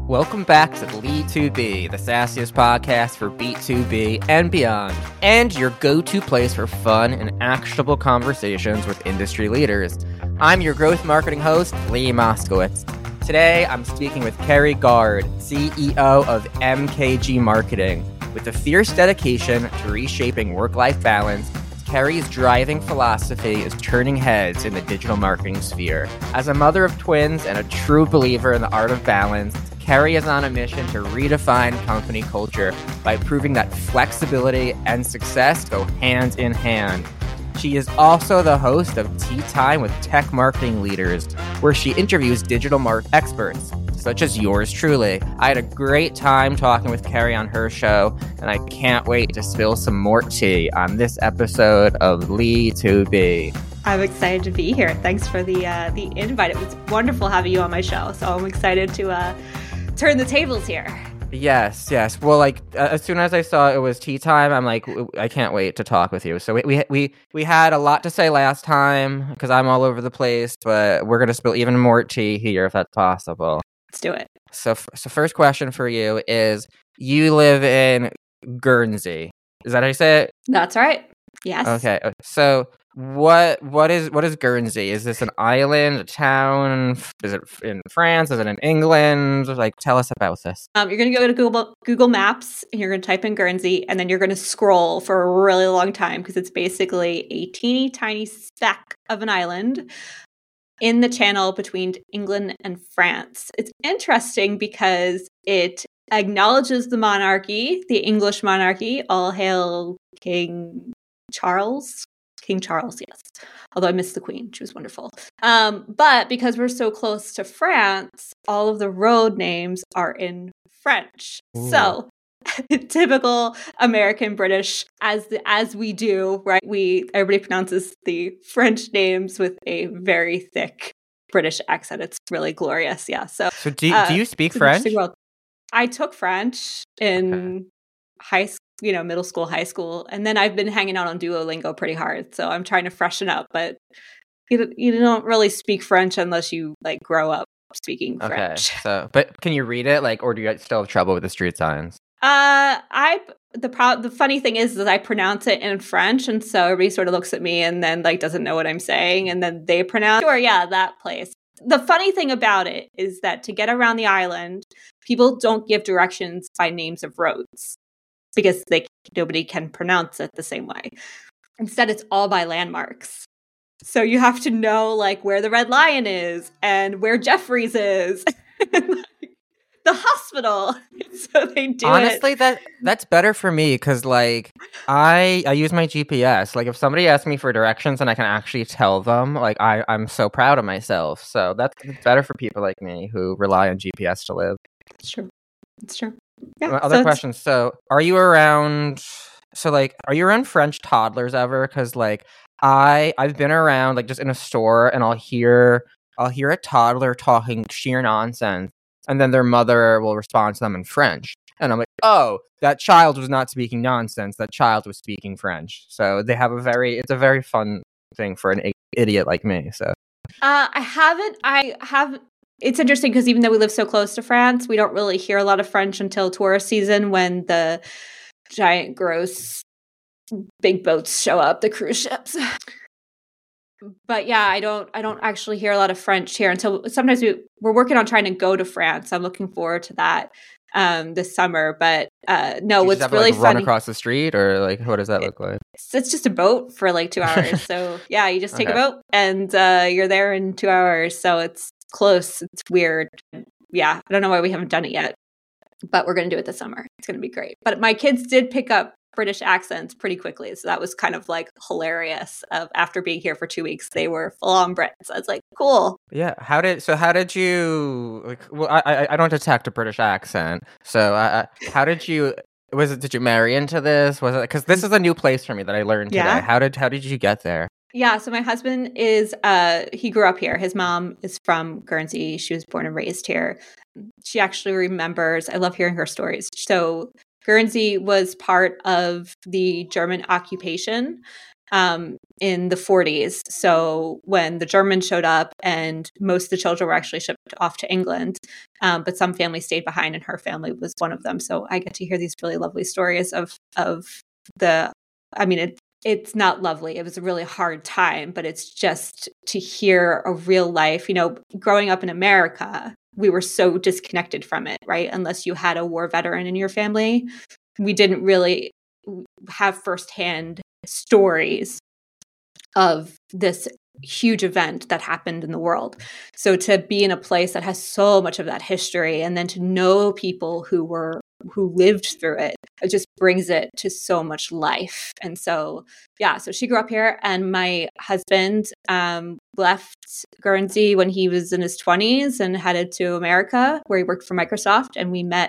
Welcome back to Lee2B, the sassiest podcast for B2B and beyond, and your go-to place for fun and actionable conversations with industry leaders. I'm your growth marketing host, Lee Moskowitz. Today, I'm speaking with Kerry Gard, CEO of MKG Marketing. With a fierce dedication to reshaping work-life balance, Kerry's driving philosophy is turning heads in the digital marketing sphere. As a mother of twins and a true believer in the art of balance, Kerry is on a mission to redefine company culture by proving that flexibility and success go hand in hand. She is also the host of Tea Time with Tech Marketing Leaders, where she interviews digital marketing experts, such as yours truly. I had a great time talking with Kerry on her show, and I can't wait to spill some more tea on this episode of Lee2B. I'm excited to be here. Thanks for the invite. It was wonderful having you on my show, so I'm excited to turn the tables here. Yes. Well, as soon as I saw it was tea time, I'm like, I can't wait to talk with you. So we had a lot to say last time because I'm all over the place, but we're gonna spill even more tea here if that's possible. Let's do it. So first question for you is: you live in Guernsey. Is that how you say it? That's right. Yes. Okay. So what is Guernsey? Is this an island, a town? Is it in France? Is it in England? Tell us about this. You're going to go to Google Maps, and you're going to type in Guernsey, and then you're going to scroll for a really long time because it's basically a teeny tiny speck of an island in the channel between England and France. It's interesting because it acknowledges the monarchy, the English monarchy. All hail King Charles. King Charles, yes. Although I missed the Queen. She was wonderful. But because we're so close to France, all of the road names are in French. Ooh. So typical American British, as we do, right? Everybody pronounces the French names with a very thick British accent. It's really glorious. Yeah. So do you speak French? I took French in high school. Middle school, high school. And then I've been hanging out on Duolingo pretty hard. So I'm trying to freshen up, but you don't really speak French unless you grow up speaking French. So, but can you read it or do you still have trouble with the street signs? The funny thing is that I pronounce it in French. And so everybody sort of looks at me and then doesn't know what I'm saying. And then they pronounce, sure, yeah, that place. The funny thing about it is that to get around the island, people don't give directions by names of roads, because nobody can pronounce it the same way. Instead, it's all by landmarks. So you have to know where the Red Lion is and where Jeffries is, and, the hospital. So they do. Honestly, that's better for me because I use my GPS. If somebody asks me for directions and I can actually tell them, I'm so proud of myself. So that's better for people like me who rely on GPS to live. It's true. Yeah, other questions. So, are you around? Are you around French toddlers ever? Because I've been around just in a store, and I'll hear a toddler talking sheer nonsense, and then their mother will respond to them in French, and I'm like, oh, that child was not speaking nonsense. That child was speaking French. So they have it's a very fun thing for an idiot like me. So I have. It's interesting because even though we live so close to France, we don't really hear a lot of French until tourist season when the giant, gross, big boats show up, the cruise ships. But yeah, I don't actually hear a lot of French here until sometimes we're working on trying to go to France. I'm looking forward to that this summer. But no, what's really funny, run across the street or what does that look like? It's just a boat for 2 hours. So yeah, you just take a boat and you're there in 2 hours. So it's close. It's weird. Yeah, I don't know why we haven't done it yet, but we're going to do it this summer. It's going to be great. But my kids did pick up British accents pretty quickly, so that was kind of hilarious. After being here for 2 weeks, they were full-on Brits. So I was like, cool. Yeah. How did you? Well, I don't detect a British accent. So how did you? Did you marry into this? Was it because this is a new place for me that I learned today? Yeah. How did you get there? Yeah, so my husband he grew up here. His mom is from Guernsey. She was born and raised here. She actually remembers, I love hearing her stories. So Guernsey was part of the German occupation in the 40s. So when the Germans showed up, and most of the children were actually shipped off to England, but some families stayed behind, and her family was one of them. So I get to hear these really lovely stories of the. I mean, it's not lovely. It was a really hard time, but it's just to hear a real life. Growing up in America, we were so disconnected from it, right? Unless you had a war veteran in your family, we didn't really have firsthand stories of this huge event that happened in the world. So to be in a place that has so much of that history, and then to know people who lived through it just brings it to so much life. And so, so she grew up here, and my husband left Guernsey when he was in his 20s and headed to America, where he worked for Microsoft, and we met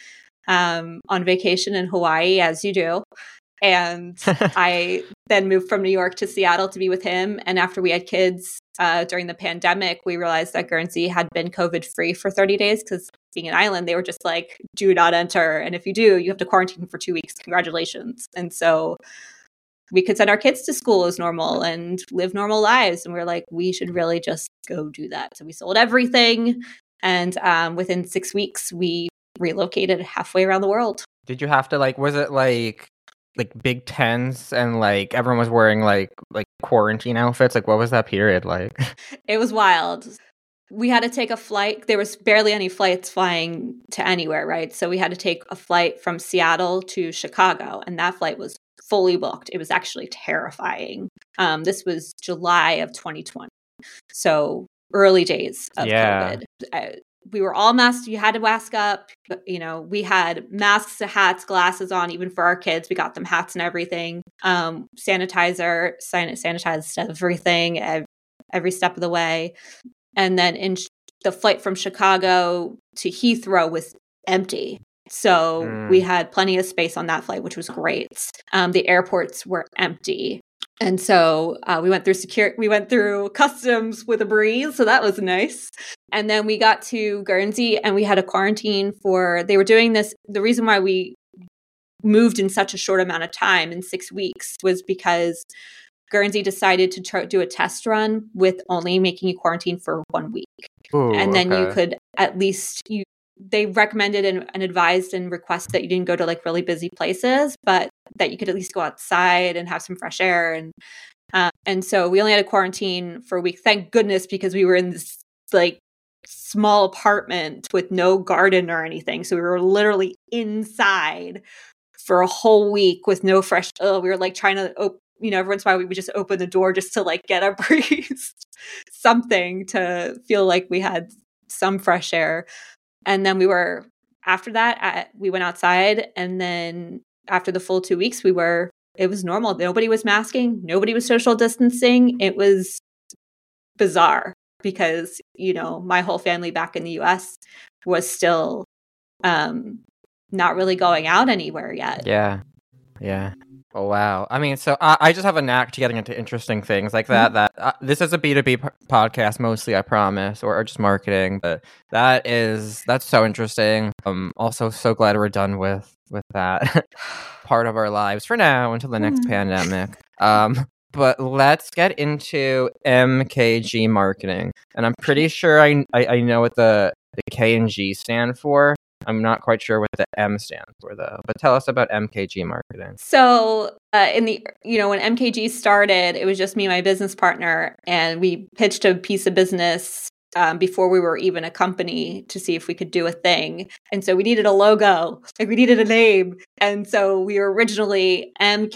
on vacation in Hawaii, as you do. And I then moved from New York to Seattle to be with him. And after we had kids during the pandemic, we realized that Guernsey had been COVID-free for 30 days because being an island, they were just like, do not enter. And if you do, you have to quarantine for 2 weeks. Congratulations. And so we could send our kids to school as normal and live normal lives. And we were like, we should really just go do that. So we sold everything. And within 6 weeks, we relocated halfway around the world. Did you have to was it like big tents and everyone was wearing like quarantine outfits? What was that period like? It was wild. We had to take a flight. There was barely any flights flying to anywhere, right? So we had to take a flight from Seattle to Chicago, and that flight was fully booked. It was actually terrifying. This was July of 2020. So early days of COVID. We were all masked. You had to mask up. We had masks, hats, glasses on, even for our kids. We got them hats and everything. Sanitized everything, every step of the way. And then the flight from Chicago to Heathrow was empty. So we had plenty of space on that flight, which was great. The airports were empty. And so we went through customs with a breeze. So that was nice. And then we got to Guernsey, and we had a quarantine they were doing this. The reason why we moved in such a short amount of time, in 6 weeks, was because Guernsey decided to do a test run with only making you quarantine for 1 week. Ooh, and then you could at least, they recommended and advised and requested that you didn't go to really busy places, but that you could at least go outside and have some fresh air. And so we only had a quarantine for a week. Thank goodness, because we were in this small apartment with no garden or anything. So we were literally inside for a whole week with no fresh. We were trying to every once in a while we would just open the door just to get a breeze, something to feel like we had some fresh air. And then after that, we went outside. And then after the full 2 weeks, it was normal. Nobody was masking. Nobody was social distancing. It was bizarre because, my whole family back in the US was still not really going out anywhere yet. Yeah. Oh, wow. I mean, so I just have a knack to getting into interesting things like that. This is a B2B podcast mostly, I promise, or just marketing. But that's so interesting. Also so glad we're done with that part of our lives for now until the next pandemic. But let's get into MKG marketing. And I'm pretty sure I know what the K and G stand for. I'm not quite sure what the M stands for, though. But tell us about MKG marketing. So when MKG started, it was just me and my business partner, and we pitched a piece of business before we were even a company to see if we could do a thing. And so we needed a logo, we needed a name. And so we were originally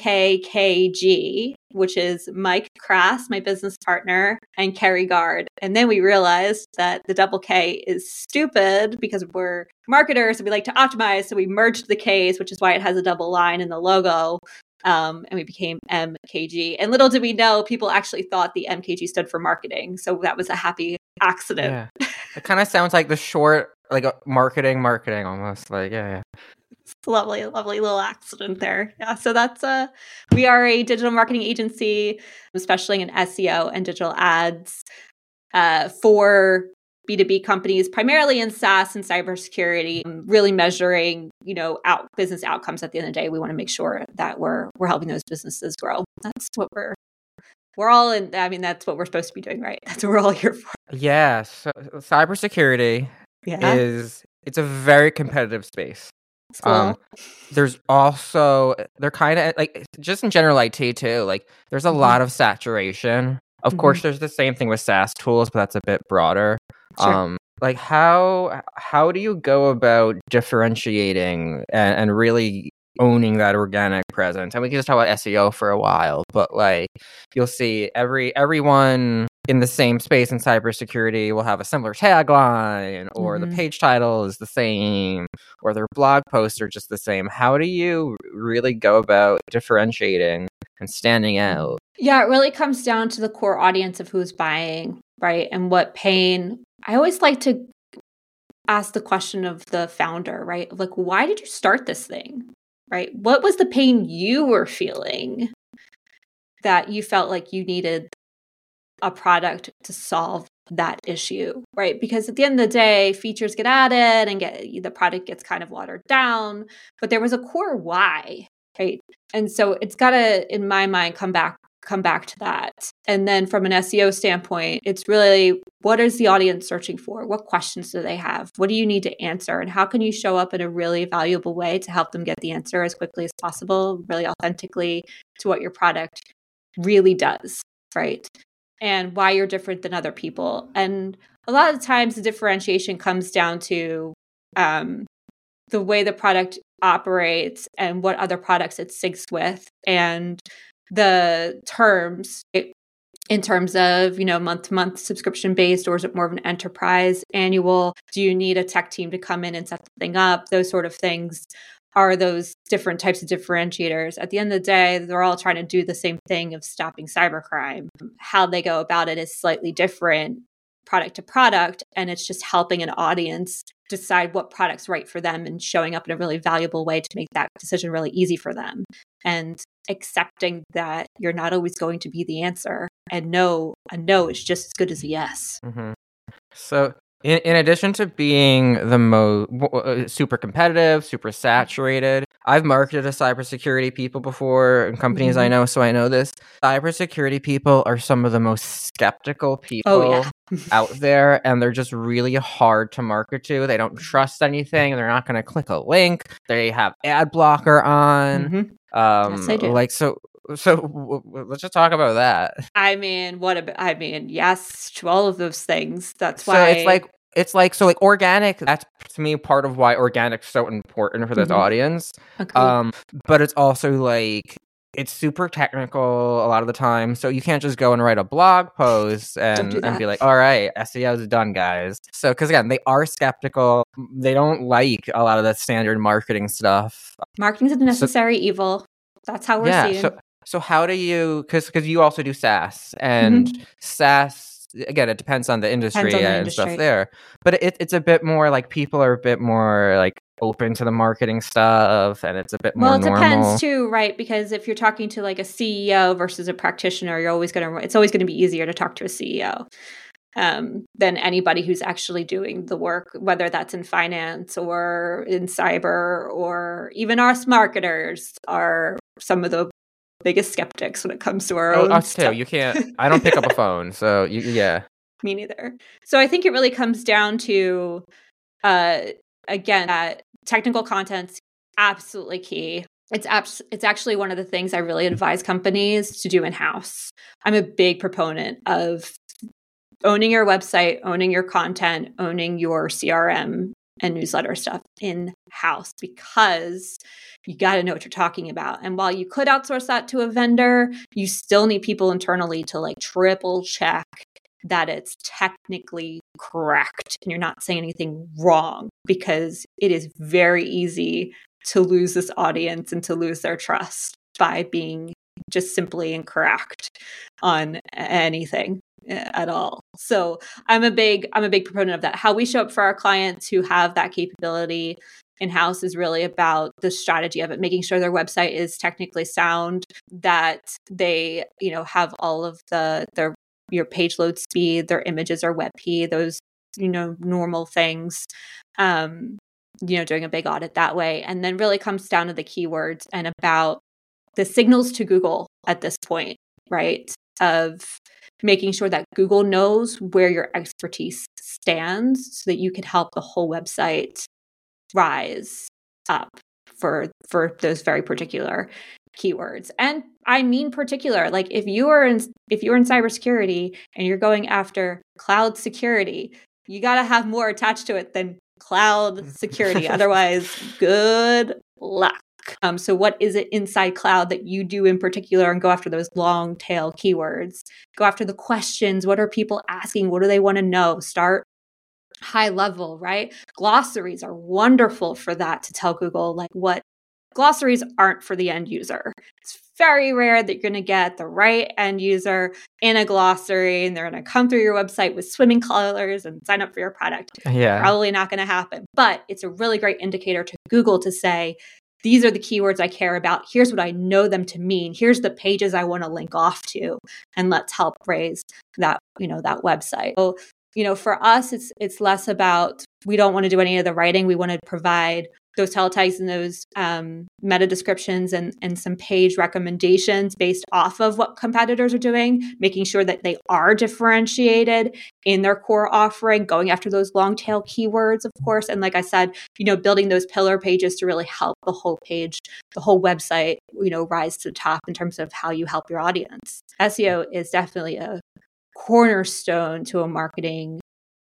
MKKG, which is Mike Crass, my business partner, and Kerry Gard. And then we realized that the double K is stupid because we're marketers and we like to optimize. So we merged the Ks, which is why it has a double line in the logo. And we became MKG. And little did we know, people actually thought the MKG stood for marketing. So that was a happy accident. Yeah. It kind of sounds like the short, marketing almost. Yeah. It's a lovely little accident there. Yeah. So that's we are a digital marketing agency, especially in SEO and digital ads for B2B companies, primarily in SaaS and cybersecurity, really measuring, business outcomes at the end of the day. We want to make sure that we're helping those businesses grow. That's what we're we're all in. I mean, that's what we're supposed to be doing, right? That's what we're all here for. Yeah. So cybersecurity Yeah. it's a very competitive space. School. There's also they're kind of like just in general IT too. Like there's a lot of saturation. Of course, there's the same thing with SaaS tools, but that's a bit broader. Sure. Like how do you go about differentiating and really owning that organic presence? And we can just talk about SEO for a while, but like you'll see everyone in the same space in cybersecurity will have a similar tagline, or the page title is the same, or their blog posts are just the same. How do you really go about differentiating and standing out? Yeah, it really comes down to the core audience of who's buying, right? And what pain. I always like to ask the question of the founder, right? Like, why did you start this thing, right? What was the pain you were feeling that you felt like you needed a product to solve that issue, right? Because at the end of the day, features get added and the product gets kind of watered down, but there was a core why, right? And so it's got to, in my mind, come back to that. And then from an SEO standpoint, it's really, what is the audience searching for? What questions do they have? What do you need to answer? And how can you show up in a really valuable way to help them get the answer as quickly as possible, really authentically to what your product really does, right? And why you're different than other people. And a lot of the times the differentiation comes down to the way the product operates and what other products it syncs with, and the terms in terms of, month-to-month subscription-based, or is it more of an enterprise annual? Do you need a tech team to come in and set the thing up? Those sort of things are those different types of differentiators. At the end of the day, they're all trying to do the same thing of stopping cybercrime. How they go about it is slightly different product to product, and it's just helping an audience decide what product's right for them and showing up in a really valuable way to make that decision really easy for them, and accepting that you're not always going to be the answer, and a no is just as good as a yes. So in addition to being the most super competitive, super saturated, I've marketed to cybersecurity people before in companies I know, so I know this. Cybersecurity people are some of the most skeptical people out there, and they're just really hard to market to. They don't trust anything. They're not going to click a link. They have ad blocker on. Yes, they do. So let's just talk about that. I mean, yes to all of those things. That's why it's like organic. That's to me part of why organic's so important for this audience. But it's also like it's super technical a lot of the time, so you can't just go and write a blog post and be like, all right, SEO is done, guys. So because again, they are skeptical. They don't like a lot of the standard marketing stuff. Marketing's a necessary evil. That's how we're seeing. So how do you, because you also do SaaS, and SaaS, again, it depends on the industry and stuff there, but it's a bit more like people are a bit more like open to the marketing stuff, and it's a bit more normal. Well, it depends too, right? Because if you're talking to like a CEO versus a practitioner, it's always going to be easier to talk to a CEO than anybody who's actually doing the work, whether that's in finance or in cyber, or even us marketers are some of the biggest skeptics when it comes to our own us stuff. Too. You can't. I don't pick up a phone, so yeah. Me neither. So I think it really comes down to, again, that technical content's absolutely key. It's actually one of the things I really advise companies to do in-house. I'm a big proponent of owning your website, owning your content, owning your CRM and newsletter stuff in-house, because you got to know what you're talking about. And while you could outsource that to a vendor, you still need people internally to like triple check that it's technically correct and you're not saying anything wrong, because it is very easy to lose this audience and to lose their trust by being just simply incorrect on anything at all. So I'm a big proponent of that. How we show up for our clients who have that capability in-house is really about the strategy of it, making sure their website is technically sound, that they, have all of your page load speed, their images are WebP, those, normal things, doing a big audit that way. And then really comes down to the keywords and about the signals to Google at this point, right? of making sure that Google knows where your expertise stands so that you can help the whole website rise up for those very particular keywords. And I mean particular, like if you're in cybersecurity and you're going after cloud security, you got to have more attached to it than cloud security. Otherwise, good luck. So what is it inside cloud that you do in particular, and go after those long tail keywords? Go after the questions. What are people asking? What do they want to know? Start high level, right? Glossaries are wonderful for that, to tell Google like what glossaries aren't for the end user. It's very rare that you're going to get the right end user in a glossary and they're going to come through your website with swimming colors and sign up for your product. Yeah. Probably not going to happen. But it's a really great indicator to Google to say, these are the keywords I care about. Here's what I know them to mean. Here's the pages I want to link off to, and let's help raise that, that website. So, for us, it's less about, we don't want to do any of the writing. We want to provide those title tags and those meta descriptions and some page recommendations based off of what competitors are doing, making sure that they are differentiated in their core offering, going after those long tail keywords, of course. And like I said, building those pillar pages to really help the whole page, the whole website, rise to the top in terms of how you help your audience. SEO is definitely a cornerstone to a marketing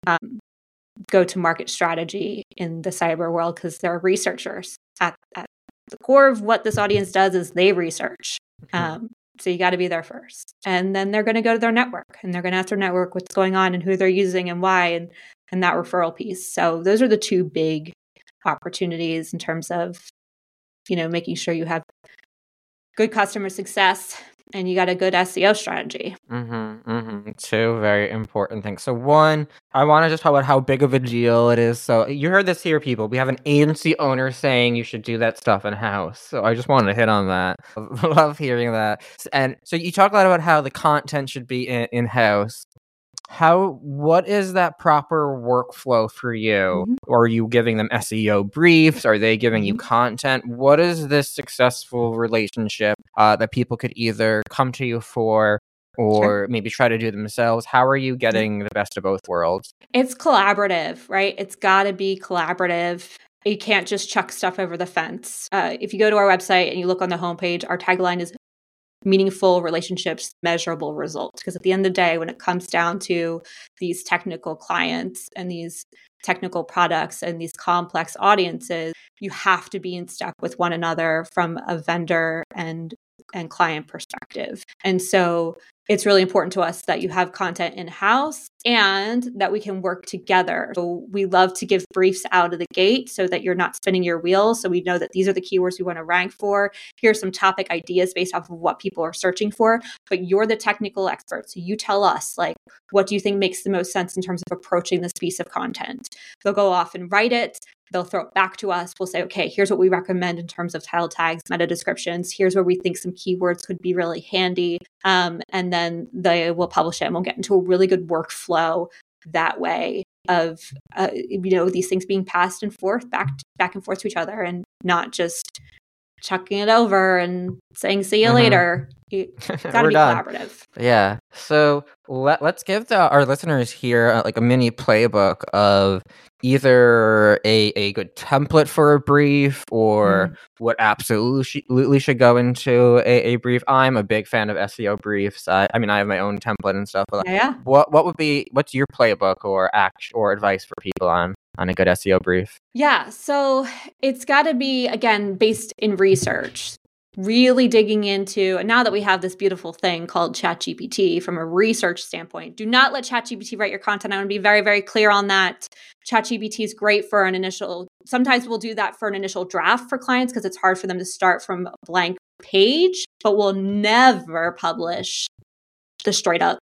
go-to-market strategy in the cyber world, because there are researchers at the core of what this audience does is they research. So you got to be there first, and then they're going to go to their network and they're going to ask their network what's going on and who they're using and why, and that referral piece. So those are the two big opportunities in terms of making sure you have good customer success and you got a good SEO strategy. Two very important things. So one, I want to just talk about how big of a deal it is. So you heard this here, people. We have an agency owner saying you should do that stuff in-house. So I just wanted to hit on that. I love hearing that. And so you talk a lot about how the content should be in-house. What is that proper workflow for you? Are you giving them SEO briefs? Are they giving you content? What is this successful relationship that people could either come to you for or maybe try to do themselves? How are you getting the best of both worlds? It's collaborative, right? It's got to be collaborative. You can't just chuck stuff over the fence. If you go to our website and you look on the homepage, our tagline is meaningful relationships, measurable results. Because at the end of the day, when it comes down to these technical clients and these technical products and these complex audiences, you have to be in step with one another from a vendor and client perspective. And so it's really important to us that you have content in-house and that we can work together. So we love to give briefs out of the gate so that you're not spinning your wheels. So we know that these are the keywords we want to rank for. Here's some topic ideas based off of what people are searching for, but you're the technical expert. So you tell us, like, what do you think makes the most sense in terms of approaching this piece of content? They'll go off and write it. They'll throw it back to us. We'll say, okay, here's what we recommend in terms of title tags, meta descriptions. Here's where we think some keywords could be really handy. And then they will publish it, and we'll get into a really good workflow that way of, these things being passed and forth, back and forth to each other, and not just chucking it over and saying, see you later. You got to be collaborative. Yeah. So let's give our listeners here like a mini playbook of either a good template for a brief or what absolutely should go into a brief. I'm a big fan of SEO briefs. I have my own template and stuff. But what's your playbook or advice for people on a good SEO brief? Yeah. So it's got to be, again, based in research. Really digging into, and now that we have this beautiful thing called ChatGPT from a research standpoint, do not let ChatGPT write your content. I want to be very, very clear on that. ChatGPT is great for sometimes we'll do that for an initial draft for clients because it's hard for them to start from a blank page, but we'll never publish the straight up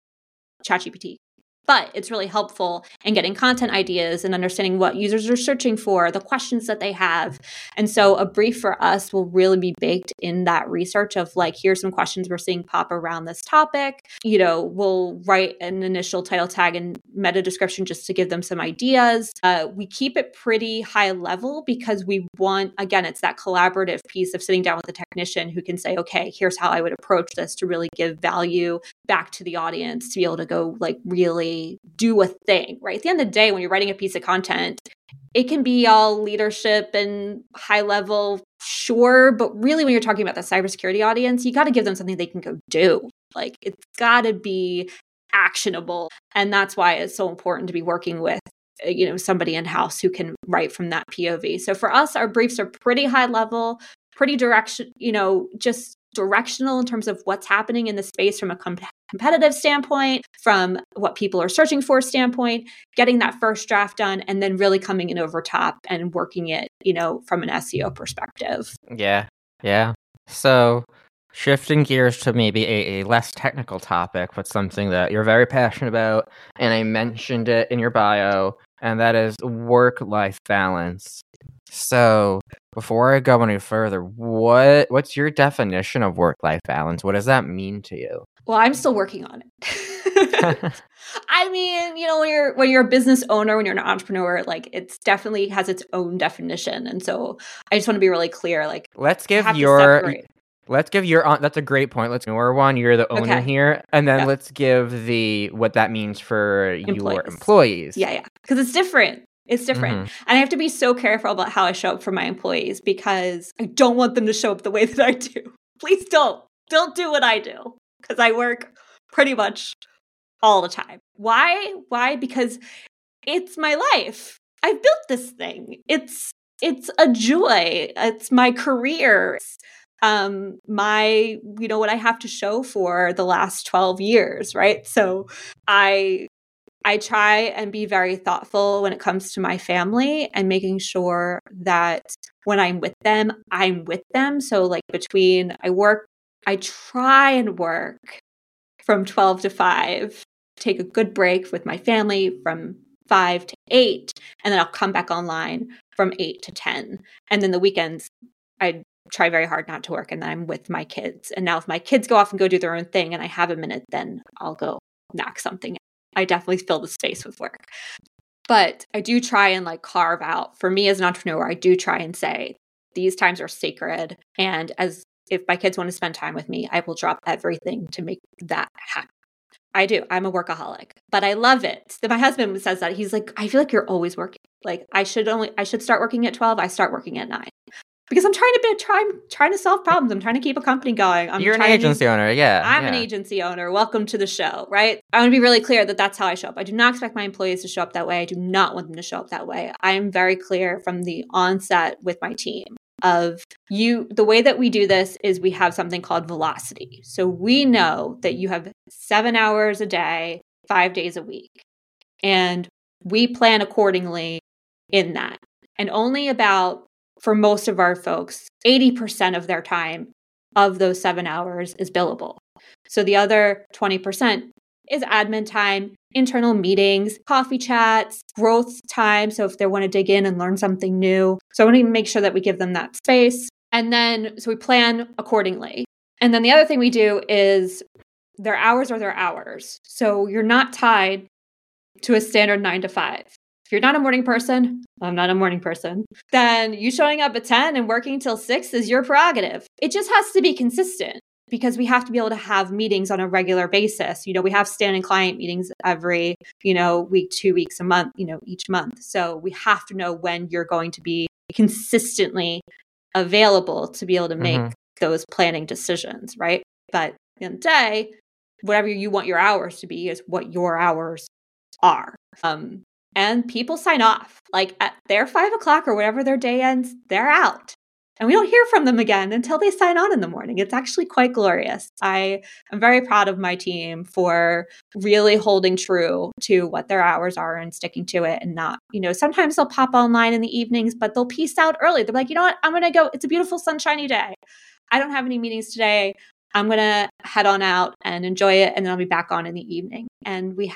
ChatGPT. But it's really helpful in getting content ideas and understanding what users are searching for, the questions that they have. And so a brief for us will really be baked in that research of like, here's some questions we're seeing pop around this topic. We'll write an initial title tag and meta description just to give them some ideas. We keep it pretty high level because we want, again, it's that collaborative piece of sitting down with a technician who can say, okay, here's how I would approach this to really give value back to the audience to be able to go like really do a thing, right? At the end of the day, when you're writing a piece of content, it can be all leadership and high level, sure. But really, when you're talking about the cybersecurity audience, you got to give them something they can go do. Like it's got to be actionable. And that's why it's so important to be working with somebody in-house who can write from that POV. So for us, our briefs are pretty high level, pretty just directional in terms of what's happening in the space from a competitive standpoint, from what people are searching for standpoint, getting that first draft done, and then really coming in over top and working it, from an SEO perspective. Yeah. So shifting gears to maybe a less technical topic, but something that you're very passionate about, and I mentioned it in your bio, and that is work-life balance. So before I go any further, what's your definition of work-life balance? What does that mean to you? Well, I'm still working on it. I mean, when you're a business owner, when you're an entrepreneur, like it's definitely has its own definition. And so I just want to be really clear. Like, let's give that's a great point. Let's your one. You're the owner here, and then let's give what that means for your employees. Yeah, because it's different. It's different. Mm-hmm. And I have to be so careful about how I show up for my employees because I don't want them to show up the way that I do. Please don't do what I do because I work pretty much all the time. Why? Because it's my life. I've built this thing. It's a joy. It's my career. What I have to show for the last 12 years, right? So I try and be very thoughtful when it comes to my family and making sure that when I'm with them, I'm with them. So like I try and work from 12 to 5, take a good break with my family from 5 to 8, and then I'll come back online from 8 to 10. And then the weekends, I try very hard not to work, and then I'm with my kids. And now if my kids go off and go do their own thing and I have a minute, then I'll go knock something. I definitely fill the space with work. But I do try and like carve out, for me as an entrepreneur, I do try and say, these times are sacred. And if my kids want to spend time with me, I will drop everything to make that happen. I do. I'm a workaholic, but I love it. My husband says that. He's like, I feel like you're always working. Like I should start working at 12. I start working at 9. Because I'm trying to solve problems. I'm trying to keep a company going. You're an agency owner, yeah. I'm an agency owner. Welcome to the show, right? I want to be really clear that that's how I show up. I do not expect my employees to show up that way. I do not want them to show up that way. I am very clear from the onset with my team of the way that we do this is we have something called velocity. So we know that you have 7 hours a day, 5 days a week. And we plan accordingly in that. And only for most of our folks, 80% of their time of those 7 hours is billable. So the other 20% is admin time, internal meetings, coffee chats, growth time. So if they want to dig in and learn something new. So I want to make sure that we give them that space. And then, so we plan accordingly. And then the other thing we do is their hours are their hours. So you're not tied to a standard 9 to 5. If you're not a morning person, I'm not a morning person, then you showing up at 10 and working till 6 is your prerogative. It just has to be consistent because we have to be able to have meetings on a regular basis. We have standing client meetings every, week, 2 weeks, a month, each month. So we have to know when you're going to be consistently available to be able to make those planning decisions, right? But at the end of the day, whatever you want your hours to be is what your hours are. And people sign off. Like at their 5 o'clock or whatever their day ends, they're out. And we don't hear from them again until they sign on in the morning. It's actually quite glorious. I am very proud of my team for really holding true to what their hours are and sticking to it and not, sometimes they'll pop online in the evenings, but they'll peace out early. They're like, you know what? I'm going to go. It's a beautiful sunshiny day. I don't have any meetings today. I'm going to head on out and enjoy it. And then I'll be back on in the evening. And we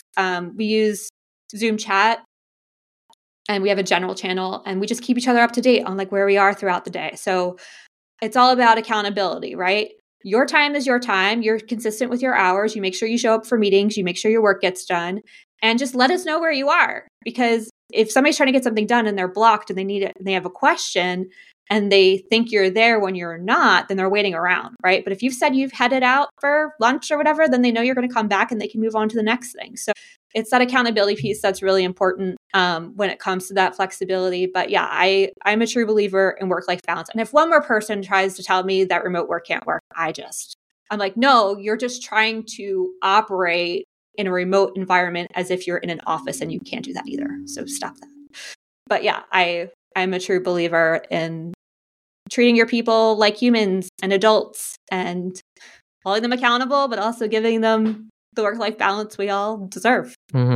use Zoom chat, and we have a general channel, and we just keep each other up to date on like where we are throughout the day. So it's all about accountability, right? Your time is your time. You're consistent with your hours. You make sure you show up for meetings. You make sure your work gets done, and just let us know where you are, because if somebody's trying to get something done and they're blocked and they need it and they have a question and they think you're there when you're not, then they're waiting around, right? But if you've said you've headed out for lunch or whatever, then they know you're going to come back and they can move on to the next thing. So it's that accountability piece that's really important when it comes to that flexibility. But yeah, I'm a true believer in work-life balance. And if one more person tries to tell me that remote work can't work, I'm like, no, you're just trying to operate in a remote environment as if you're in an office, and you can't do that either. So stop that. But yeah, I'm a true believer in treating your people like humans and adults and holding them accountable, but also giving them the work-life balance we all deserve.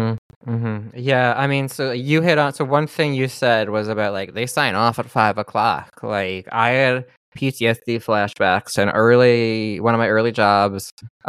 Yeah, I mean, so you hit on, so one thing you said was about like they sign off at 5:00. Like I had PTSD flashbacks and one of my early jobs,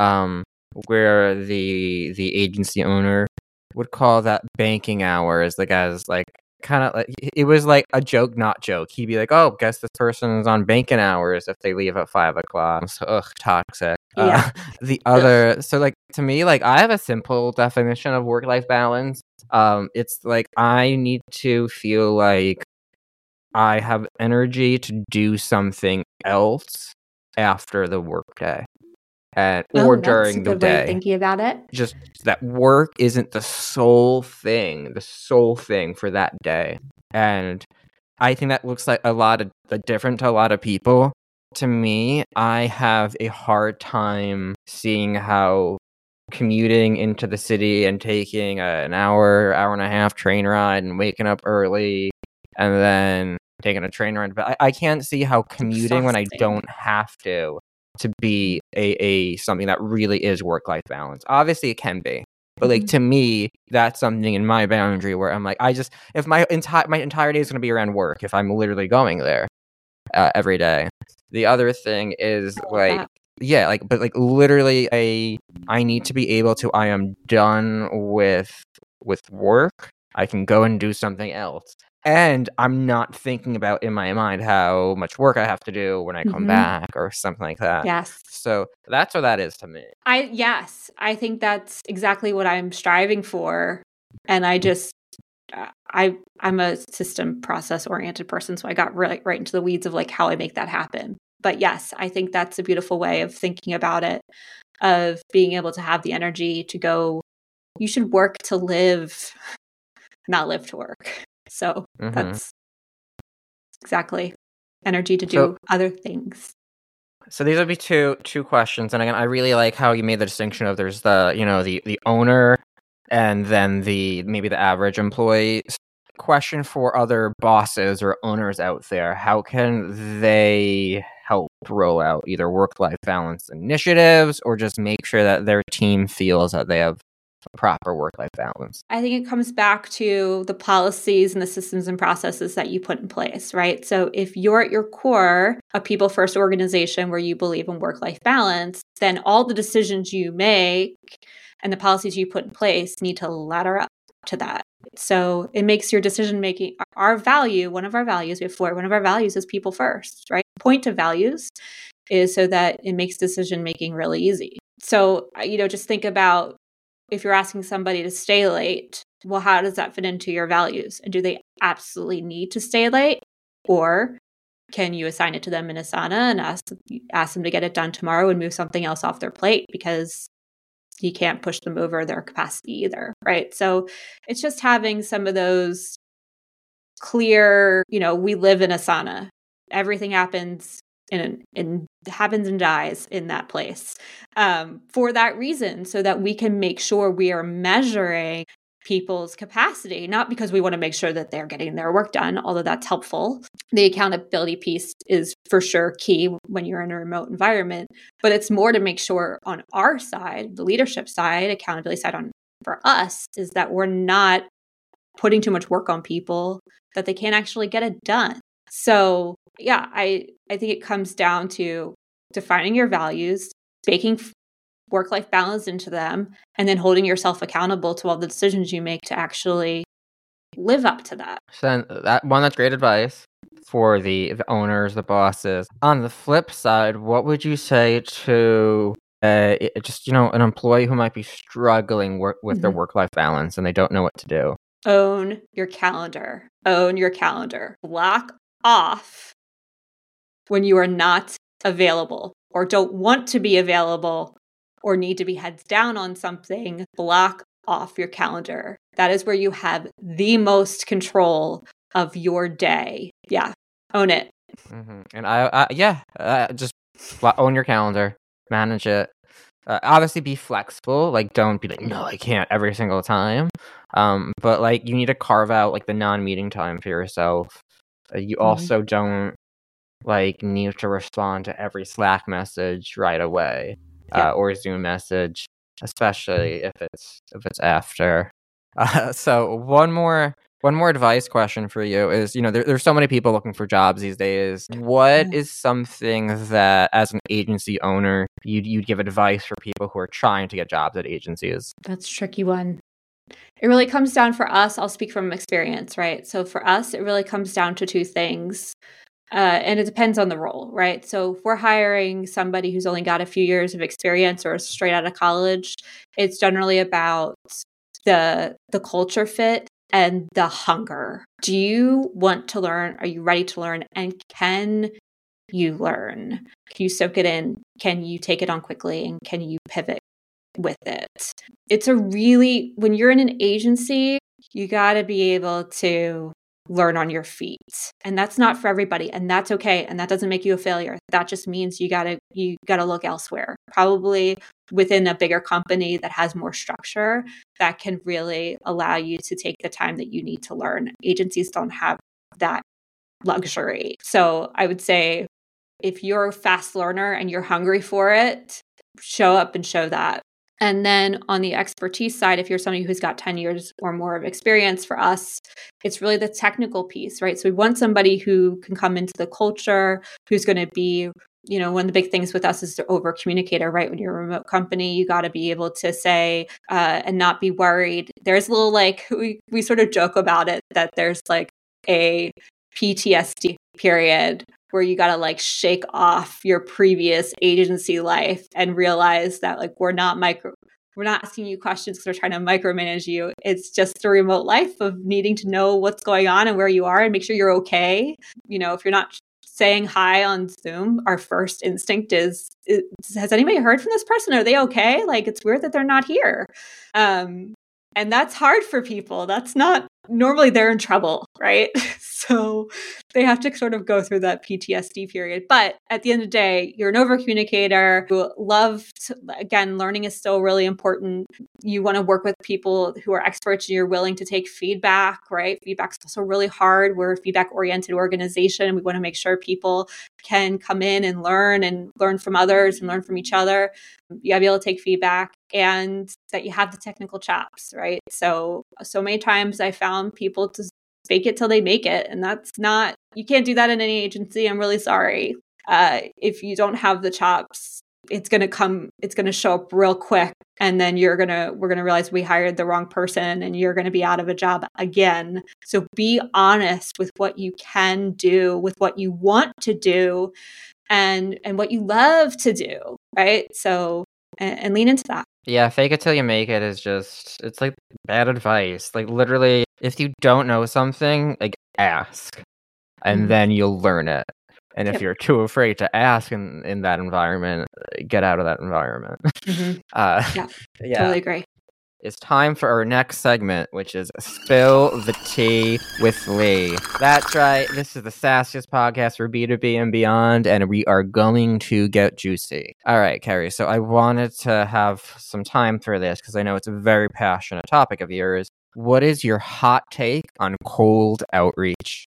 where the agency owner would call that banking hours. The guys like kind of like, it was like a joke, not joke. He'd be like, "Oh, guess this person is on banking hours if they leave at 5:00." So, toxic. Yeah. So like to me, like I have a simple definition of work-life balance. It's like I need to feel like I have energy to do something else after the workday, or during the day. Thinking about it, just that work isn't the sole thing for that day, and I think that looks like different to a lot of people. To me, I have a hard time seeing how commuting into the city and taking an hour and a half train ride and waking up early and then taking a train ride, but I can't see how commuting when I don't have to be a something that really is work-life balance. Obviously it can be, but like to me, that's something in my boundary where I'm like, if my entire day is going to be around work, if I'm literally going there every day. The other thing is like, yeah, like, but like literally I need to be able to, I am done with work, I can go and do something else. And I'm not thinking about in my mind how much work I have to do when I come back or something like that. Yes. So that's what that is to me. I think that's exactly what I'm striving for. And I'm a system process oriented person. So I got right into the weeds of like how I make that happen. But yes, I think that's a beautiful way of thinking about it, of being able to have the energy to go, you should work to live, not live to work. So that's exactly energy to do other things. So these would be two questions. And again, I really like how you made the distinction of there's the owner and then maybe the average employee. Question for other bosses or owners out there: how can they help roll out either work-life balance initiatives or just make sure that their team feels that they have proper work-life balance? I think it comes back to the policies and the systems and processes that you put in place, right? So if you're at your core a people-first organization where you believe in work-life balance, then all the decisions you make and the policies you put in place need to ladder up to that. So it makes your decision making, one of our values, we have 4, one of our values is people first, right? Point of values is so that it makes decision making really easy. So, just think about if you're asking somebody to stay late, well, how does that fit into your values? And do they absolutely need to stay late? Or can you assign it to them in Asana and ask them to get it done tomorrow and move something else off their plate because you can't push them over their capacity either, right? So it's just having some of those clear, we live in Asana. Everything happens happens and dies in that place for that reason, so that we can make sure we are measuring people's capacity, not because we want to make sure that they're getting their work done, although that's helpful. The accountability piece is for sure key when you're in a remote environment, but it's more to make sure on our side, the leadership side, accountability side for us, is that we're not putting too much work on people that they can't actually get it done. So yeah, I think it comes down to defining your values, baking work-life balance into them, and then holding yourself accountable to all the decisions you make to actually live up to that. So that's great advice for the owners, the bosses. On the flip side, what would you say to an employee who might be struggling with their work-life balance and they don't know what to do? Own your calendar. Own your calendar. Block off when you are not available or don't want to be available or need to be heads down on something. Block off your calendar. That is where you have the most control of your day. Yeah. Own it. Mm-hmm. And just own your calendar, manage it. Obviously be flexible. Like, don't be like, no, I can't every single time. But like, you need to carve out like the non-meeting time for yourself. You also don't like need to respond to every Slack message right away, or Zoom message, especially if it's after. So one more advice question for you is, there's so many people looking for jobs these days. What is something that, as an agency owner, you'd give advice for people who are trying to get jobs at agencies? That's a tricky one. It really comes down for us. I'll speak from experience, right? So for us, it really comes down to two things. And it depends on the role, right? So if we're hiring somebody who's only got a few years of experience or straight out of college, it's generally about the culture fit and the hunger. Do you want to learn? Are you ready to learn? And can you learn? Can you soak it in? Can you take it on quickly? And can you pivot with it? When you're in an agency, you got to be able to learn on your feet. And that's not for everybody. And that's okay. And that doesn't make you a failure. That just means you gotta look elsewhere, probably within a bigger company that has more structure that can really allow you to take the time that you need to learn. Agencies don't have that luxury. So I would say if you're a fast learner and you're hungry for it, show up and show that. And then on the expertise side, if you're somebody who's got 10 years or more of experience, for us, it's really the technical piece, right? So we want somebody who can come into the culture, who's going to be, one of the big things with us is to over communicator, right? When you're a remote company, you got to be able to say and not be worried. There's a little we sort of joke about it, that there's like a PTSD period where you got to shake off your previous agency life and realize that we're not asking you questions because we're trying to micromanage you. It's just the remote life of needing to know what's going on and where you are and make sure you're okay. If you're not saying hi on Zoom, our first instinct is, has anybody heard from this person? Are they okay? It's weird that they're not here. And that's hard for people. That's not normally, they're in trouble, right? So they have to sort of go through that PTSD period. But at the end of the day, you're an over-communicator who again, learning is still really important. You want to work with people who are experts and you're willing to take feedback, right? Feedback's also really hard. We're a feedback-oriented organization. We want to make sure people can come in and learn from others and learn from each other. You gotta be able to take feedback and that you have the technical chops, right? So many times I found people to fake it till they make it. And you can't do that in any agency. I'm really sorry. If you don't have the chops, it's going to show up real quick. And then we're going to realize we hired the wrong person and you're going to be out of a job again. So be honest with what you can do, with what you want to do and what you love to do. Right. So, and lean into that. Yeah, fake it till you make it it's like bad advice. Like literally, if you don't know something, ask, and then you'll learn it. And if you're too afraid to ask in that environment, get out of that environment. Totally agree. It's time for our next segment, which is Spill the Tea with Lee. That's right. This is the Sassiest podcast for B2B and beyond, and we are going to get juicy. All right, Carrie. So I wanted to have some time for this because I know it's a very passionate topic of yours. What is your hot take on cold outreach?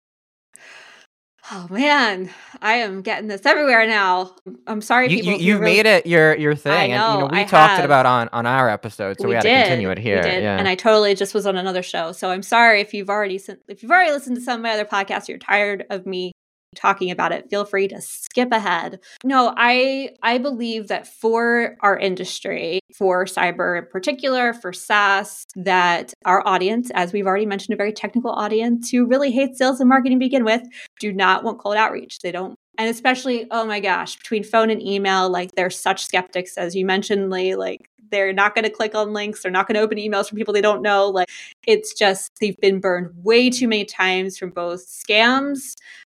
Oh man, I am getting this everywhere now. I'm sorry, people. You made it your thing. I know, and we talked it about on our episode, so we had to continue it here. We did. Yeah. And I totally just was on another show. So I'm sorry if you've already listened to some of my other podcasts, you're tired of me talking about it. Feel free to skip ahead. No, I believe that for our industry, for cyber in particular, for SaaS, that our audience, as we've already mentioned, a very technical audience who really hates sales and marketing to begin with, do not want cold outreach. They don't. And especially, oh my gosh, between phone and email, they're such skeptics, as you mentioned, Lee, They're not going to click on links. They're not going to open emails from people they don't know. Like, it's just, they've been burned way too many times from both scams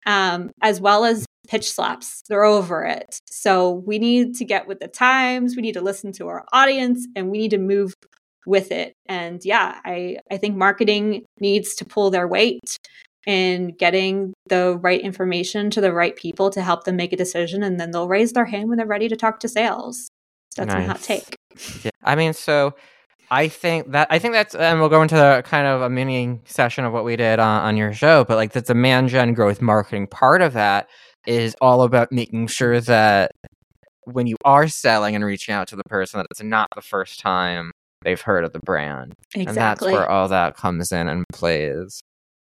as well as pitch slaps. They're over it. So we need to get with the times. We need to listen to our audience, and we need to move with it. And yeah, I think marketing needs to pull their weight in getting the right information to the right people to help them make a decision, and then they'll raise their hand when they're ready to talk to sales. That's my hot take. Yeah. I mean, so I think that's, and we'll go into the kind of a mini session of what we did on your show, but like the demand gen growth marketing part of that is all about making sure that when you are selling and reaching out to the person, that it's not the first time they've heard of the brand. Exactly. And that's where all that comes in and plays.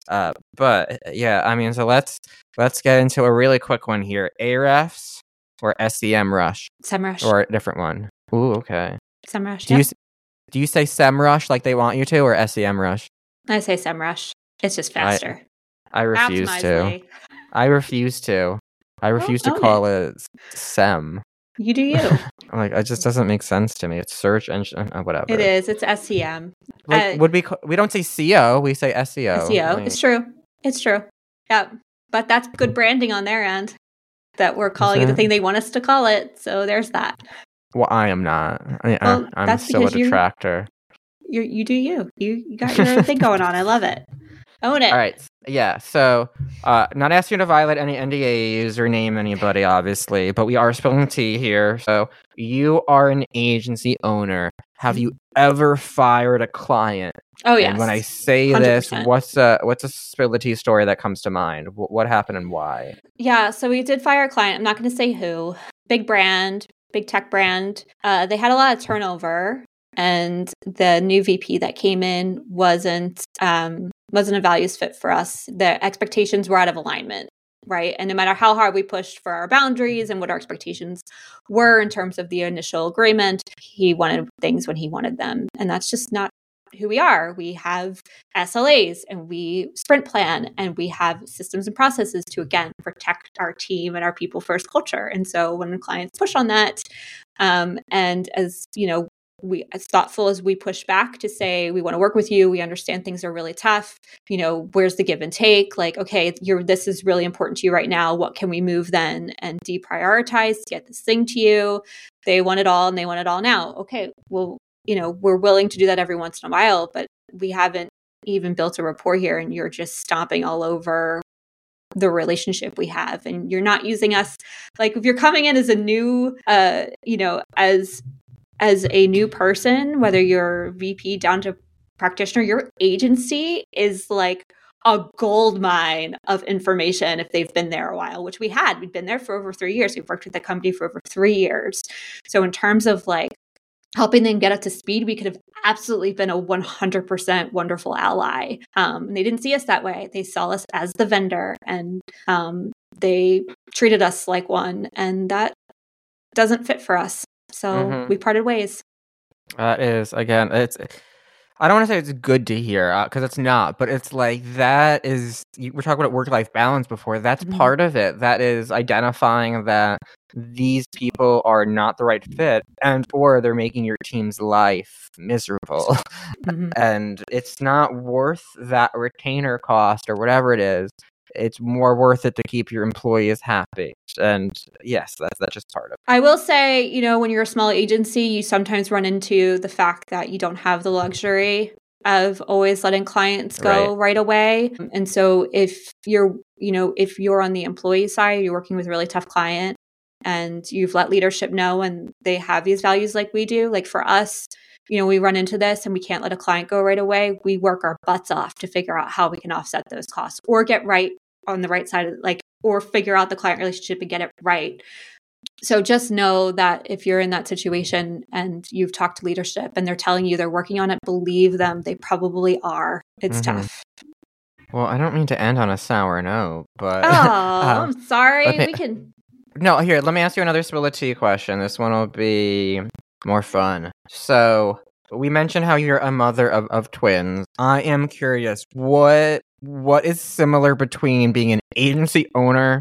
But yeah, I mean, so let's get into a really quick one here. Ahrefs or SEMrush? SEMrush. Or a different one? Ooh, okay. SEMrush. Do you say SEMrush like they want you to, or SEMrush? I say SEMrush. It's just faster. I refuse to. I refuse to call it SEM. You do you. Like, it just doesn't make sense to me. It's search engine, whatever. It is. It's SEM. Like, we don't say SEO, we say SEO. SEO. Like, It's true. Yeah. But that's good branding on their end, that we're calling it the thing they want us to call it. So there's that. Well, I am not. I'm still a detractor. You do you. You got your own thing going on. I love it. Own it. All right. Yeah. So, not asking you to violate any NDAs or name anybody, obviously, but we are spilling tea here. So, you are an agency owner. Have you ever fired a client? Oh, yes. And when I say 100%. This, what's a spill the tea story that comes to mind? What happened and why? Yeah. So we did fire a client. I'm not going to say who. Big brand, big tech brand. They had a lot of turnover, and the new VP that came in wasn't a values fit for us. The expectations were out of alignment, right? And no matter how hard we pushed for our boundaries and what our expectations were in terms of the initial agreement, he wanted things when he wanted them. And that's just not who we are. We have SLAs, and we sprint plan, and we have systems and processes to, again, protect our team and our people first culture. And so when clients push on that, and as you know, we, as thoughtful as we push back to say, we want to work with you, we understand things are really tough, you know, where's the give and take? Like, okay, this is really important to you right now. What can we move then and deprioritize to get this thing to you? They want it all, and they want it all now. Okay, well, you know, we're willing to do that every once in a while, but we haven't even built a rapport here, and you're just stomping all over the relationship we have, and you're not using us. Like, if you're coming in as a new, you know, as a new person, whether you're VP down to practitioner, your agency is like a gold mine of information if they've been there a while, which we had. We'd been there for over 3 years. We've worked with the company for over 3 years. So in terms of like helping them get up to speed, we could have absolutely been a 100% wonderful ally. They didn't see us that way. They saw us as the vendor, and they treated us like one, and that doesn't fit for us. So we parted ways. That is, again, I don't want to say it's good to hear, because it's not, but it's like, that is, we're talking about work-life balance before. That's part of it. That is identifying that these people are not the right fit, and or they're making your team's life miserable. And it's not worth that retainer cost or whatever it is. It's more worth it to keep your employees happy. And yes, that's just part of it. I will say, you know, when you're a small agency, you sometimes run into the fact that you don't have the luxury of always letting clients go right away. And so if you're on the employee side, you're working with a really tough client, and you've let leadership know, and they have these values like we do. Like for us, you know, we run into this and we can't let a client go right away. We work our butts off to figure out how we can offset those costs or get right on the right side of or figure out the client relationship and get it right. So just know that if you're in that situation and you've talked to leadership and they're telling you they're working on it, believe them. They probably are. It's tough. Well, I don't mean to end on a sour note, but I'm sorry. We can. No, here, let me ask you another spill the tea question. This one will be more fun. So we mentioned how you're a mother of twins. I am curious, what is similar between being an agency owner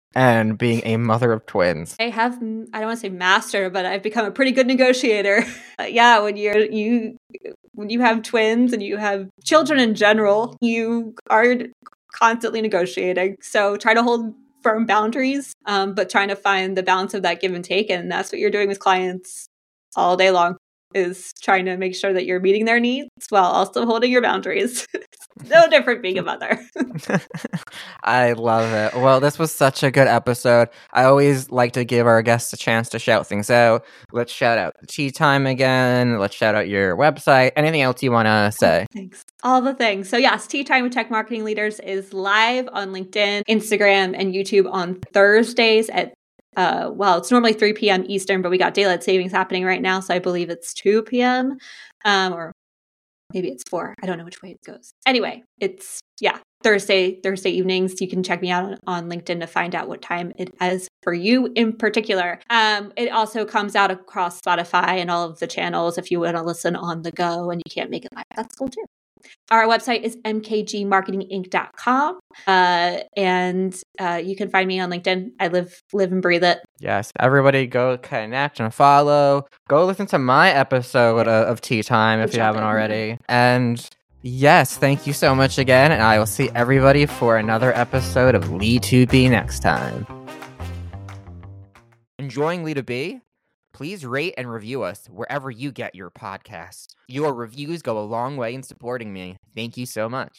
Mm-hmm. and being a mother of twins. I don't want to say master, but I've become a pretty good negotiator. Yeah, when you have twins and you have children in general, you are constantly negotiating. So try to hold firm boundaries, but trying to find the balance of that give and take. And that's what you're doing with clients all day long, is trying to make sure that you're meeting their needs while also holding your boundaries. It's no different being a mother. I love it. Well, this was such a good episode. I always like to give our guests a chance to shout things out. Let's shout out the Tea Time again. Let's shout out your website. Anything else you want to say? Thanks. All the things. So yes, Tea Time with Tech Marketing Leaders is live on LinkedIn, Instagram, and YouTube on Thursdays at it's normally 3 p.m. Eastern, but we got daylight savings happening right now, so I believe it's 2 p.m. Or maybe it's 4. I don't know which way it goes. Anyway, it's Thursday evenings. You can check me out on LinkedIn to find out what time it is for you in particular. It also comes out across Spotify and all of the channels if you want to listen on the go and you can't make it live. That's cool too. Our website is mkgmarketinginc.com, and you can find me on LinkedIn. I live and breathe it. Yes, everybody go connect and follow. Go listen to my episode of Tea Time if you haven't already. And yes, thank you so much again, and I will see everybody for another episode of Lee2B next time. Enjoying Lee2B? Please rate and review us wherever you get your podcasts. Your reviews go a long way in supporting me. Thank you so much.